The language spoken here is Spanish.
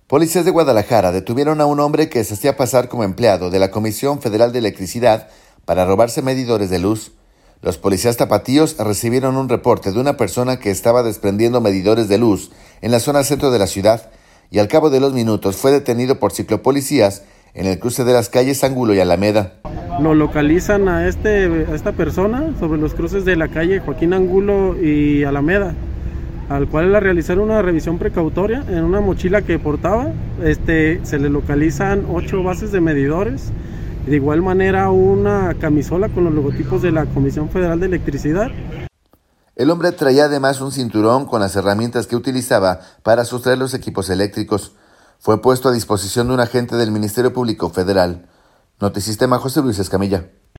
Policías de Guadalajara detuvieron a un hombre que se hacía pasar como empleado de la Comisión Federal de Electricidad para robarse medidores de luz. Los policías tapatíos recibieron un reporte de una persona que estaba desprendiendo medidores de luz en la zona centro de la ciudad y al cabo de los minutos fue detenido por ciclopolicías en el cruce de las calles Angulo y Alameda. Lo localizan a esta persona sobre los cruces de la calle Joaquín Angulo y Alameda, al cual le realizaron una revisión precautoria en una mochila que portaba. Se le localizan 8 bases de medidores, de igual manera una camisola con los logotipos de la Comisión Federal de Electricidad. El hombre traía además un cinturón con las herramientas que utilizaba para sustraer los equipos eléctricos. Fue puesto a disposición de un agente del Ministerio Público Federal. Notisistema, José Luis Escamilla.